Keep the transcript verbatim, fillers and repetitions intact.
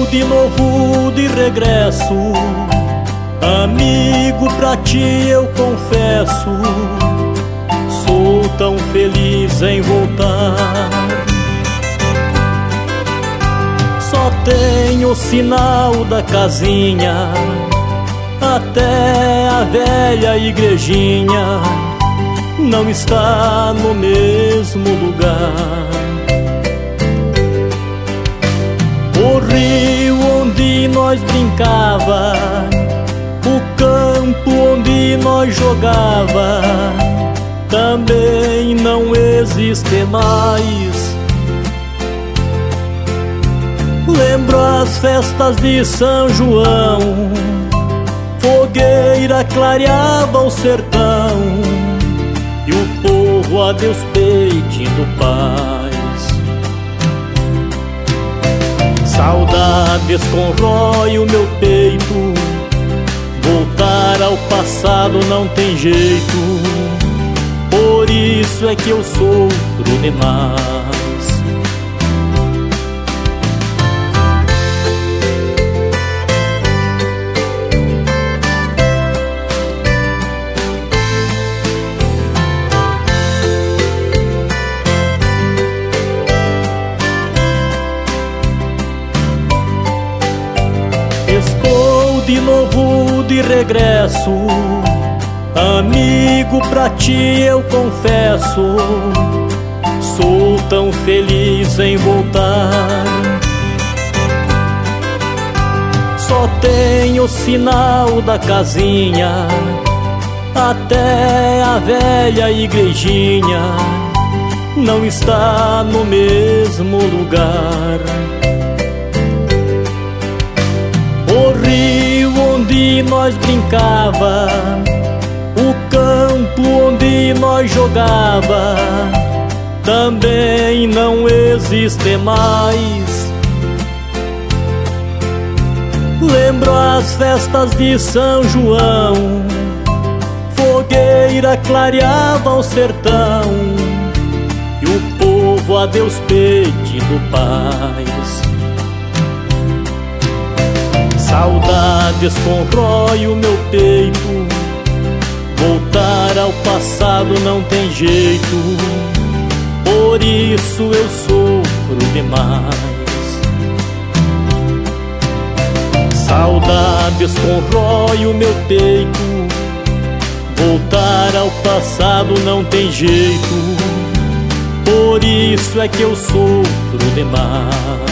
de novo de regresso, amigo, pra ti eu confesso, sou tão feliz em voltar. Só tenho o sinal da casinha, até a velha igrejinha não está no mesmo lugar. O rio onde nós brincava, o campo onde nós jogava, também não existe mais. Lembro as festas de São João, fogueira clareava o sertão e o povo a Deus pedindo paz. Saudades corrói o meu peito, voltar ao passado não tem jeito, por isso é que eu sofro demais. Estou de novo de regresso, amigo, pra ti eu confesso, sou tão feliz em voltar. Só tenho o sinal da casinha, até a velha igrejinha não está no mesmo lugar. O rio onde nós brincava, o campo onde nós jogava, também não existe mais. Lembro as festas de São João, fogueira clareava o sertão e o povo a Deus pedindo paz. Saudades corrói o meu peito, voltar ao passado não tem jeito, por isso eu sofro demais. Saudades corrói o meu peito, voltar ao passado não tem jeito, por isso é que eu sofro demais.